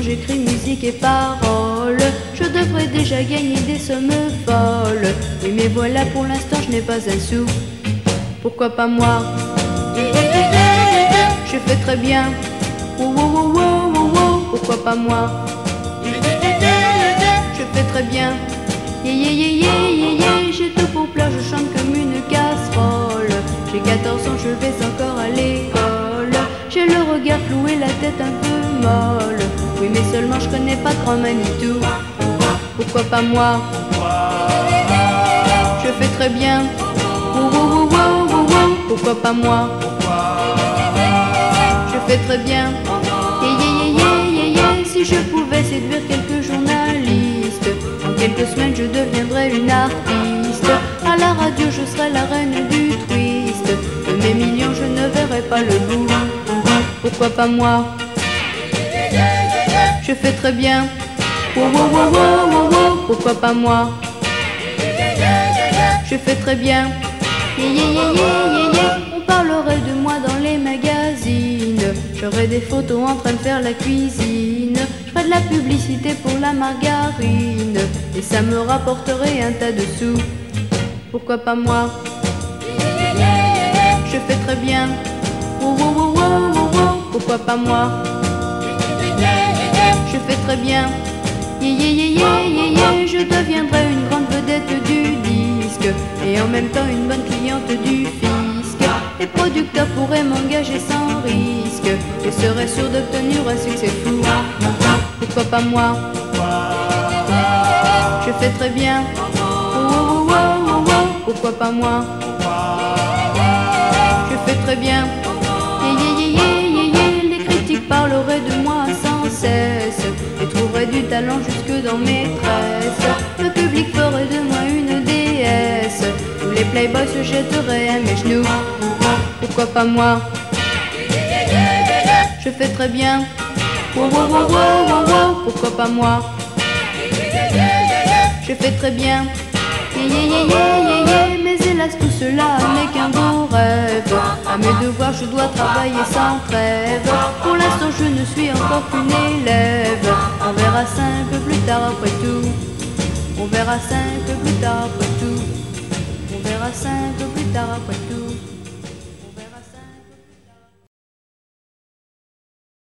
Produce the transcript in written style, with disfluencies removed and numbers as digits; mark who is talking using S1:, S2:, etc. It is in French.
S1: j'écris musique et paroles. Je devrais déjà gagner des sommes folles. Oui mais voilà, pour l'instant je n'ai pas un sou. Pourquoi pas moi? Je fais très bien. Pourquoi pas moi? Je fais très bien. J'ai tout pour plaire, je chante comme une casserole. J'ai 14 ans, je vais encore à l'école. J'ai le regard flou et la tête un peu molle. Oui mais seulement je connais pas grand Manitou. Pourquoi pas moi? Je fais très bien. Pourquoi pas moi? Je fais très bien. Si je pouvais séduire quelques journalistes, en quelques semaines je deviendrais une artiste. À la radio je serais la reine du twist. De mes millions je ne verrais pas le bout. Pourquoi pas moi? Je fais très bien. Pourquoi pas moi? Je fais très bien. On parlerait de moi dans les magazines. J'aurais des photos en train de faire la cuisine. Je ferais de la publicité pour la margarine. Et ça me rapporterait un tas de sous. Pourquoi pas moi? Je fais très bien. Pourquoi pas moi? Je fais très bien. Je deviendrai une grande vedette du disque et en même temps une bonne cliente du fisc. Les producteurs pourraient m'engager sans risque. Je serais sûr d'obtenir un succès fou. Pourquoi pas moi? Je fais très bien. Pourquoi pas moi? Je fais très bien. Les critiques parleraient de moi sans cesse et trouveraient du talent jusque dans mes tresses. Le public ferait de moi une déesse. Tous les playboys se jetteraient à mes genoux. Pourquoi pas moi? Je fais très bien. Pourquoi pas moi? Je fais très bien. Mais hélas tout cela n'est qu'un beau rêve. À mes devoirs je dois travailler sans trêve. Pour l'instant je ne suis encore qu'une élève. On verra ça un peu plus tard après tout. On verra ça un peu plus tard après tout. On verra ça un peu plus tard après tout.